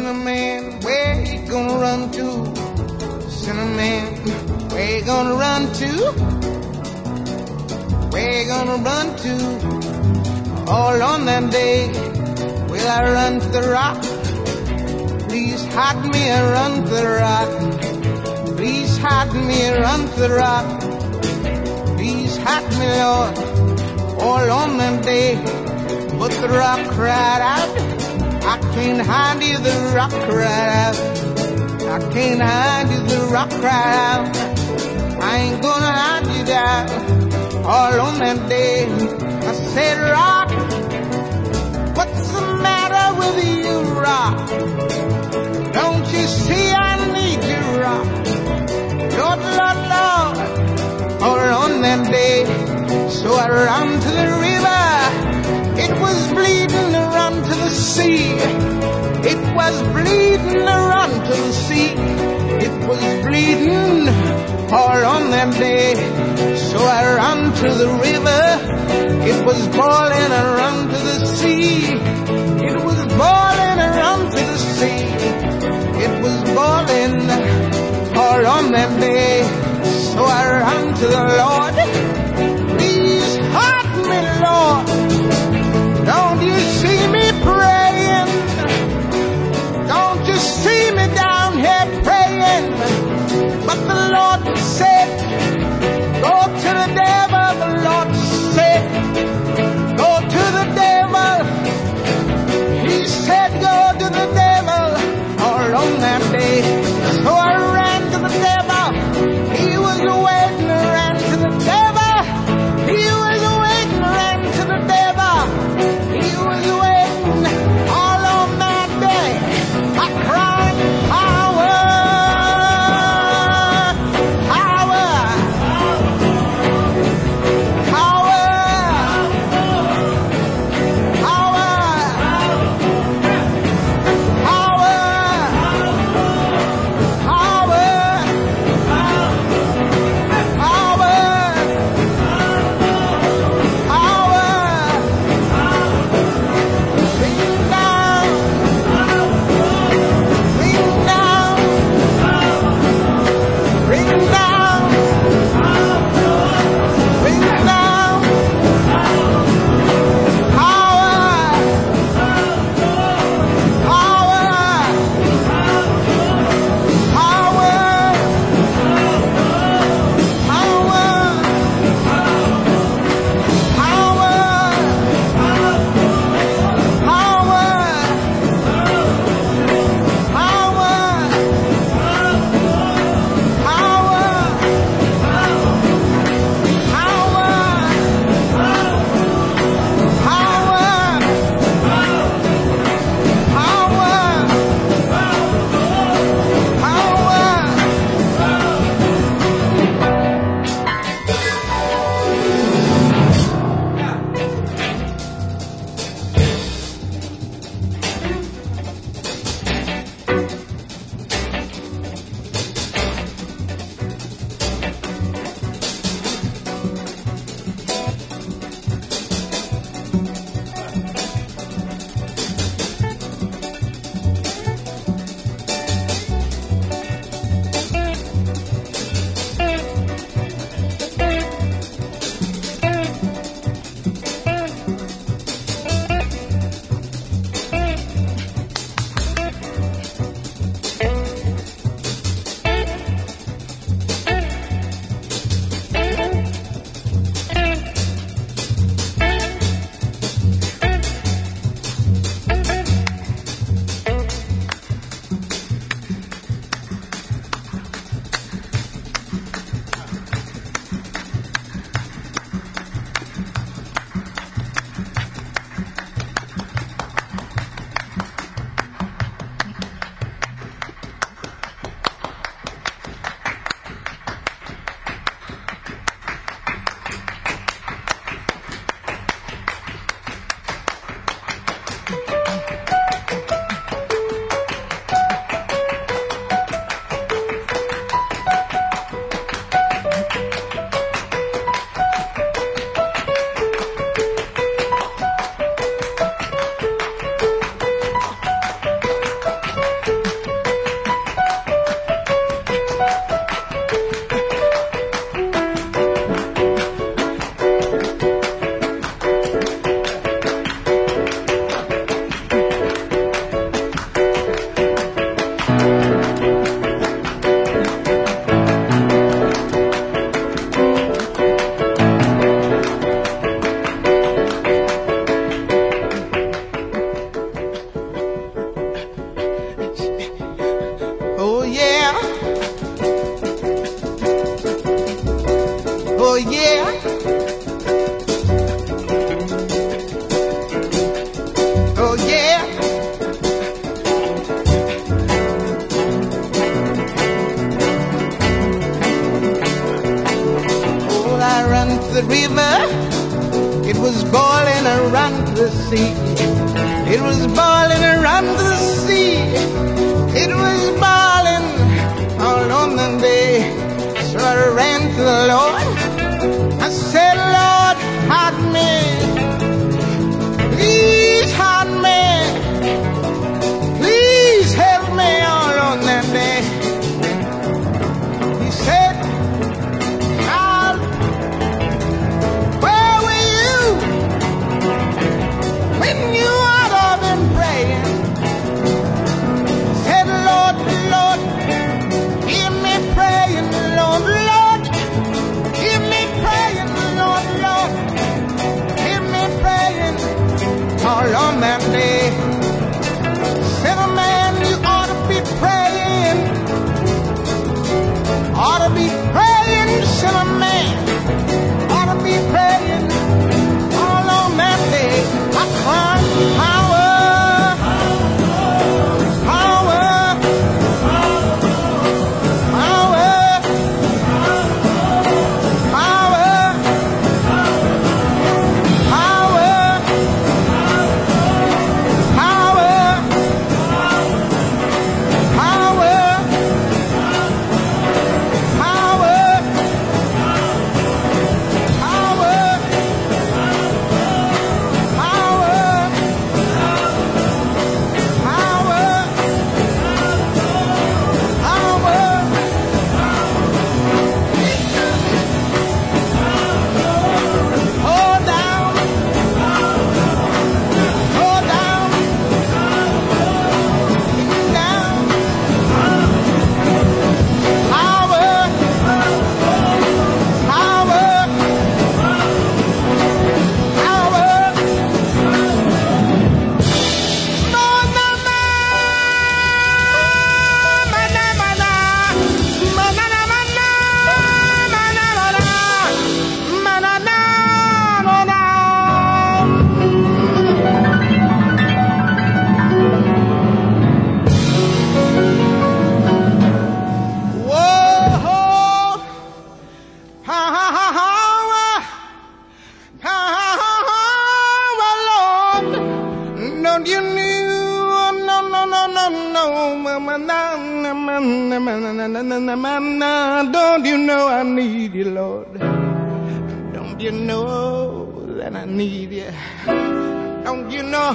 Sinner man, where you gonna run to? Sinner man, where you gonna run to? Where you gonna run to? All on that day, will I run to the rock? Please hide me and run to the rock. Please hide me and run to the rock. Please hide me, Lord, all on that day. But the rock cried out, I can't hide you, the rock cried out. I can't hide you, the rock cried out. I ain't gonna hide you down. All on that day, I said, rock, what's the matter with you, rock? Don't you see I need you, rock? Lord, Lord, Lord, all on that day. So I ran to the river. It was bleeding to run to the sea. It was bleeding to run to the sea. It was bleeding all on that day. So I ran to the river. It was boiling and run to the sea. It was boiling and run to the sea. It was boiling all on that day. So I ran to the Lord. Please hide me, Lord. Don't you see me praying? Don't you see me down here praying? But the Lord said, go to the devil. The Lord said, go to the devil. He said, go to the devil. All on that day. So I ran to the devil. He was waiting. I ran to the the river, it was boiling around to the sea. It was boiling around to the sea. It was boiling all on the day. So I ran to the Lord. I said, Lord, hide me. Please hide me. Please help me all on that day. He said, child, where were you when you ought to have been praying? Said, Lord, Lord, hear me praying, Lord, Lord, hear me praying, Lord, Lord, hear me praying all on that day. Said, a man, you ought to be praying, ought to be praying, said a man, ought to be praying all on that day. I cried, power, power, power, power, power, Don't you know I need you, Lord? Don't you know that I need you? Don't you know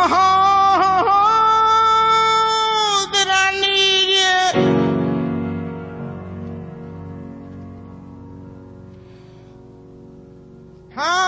that I need you?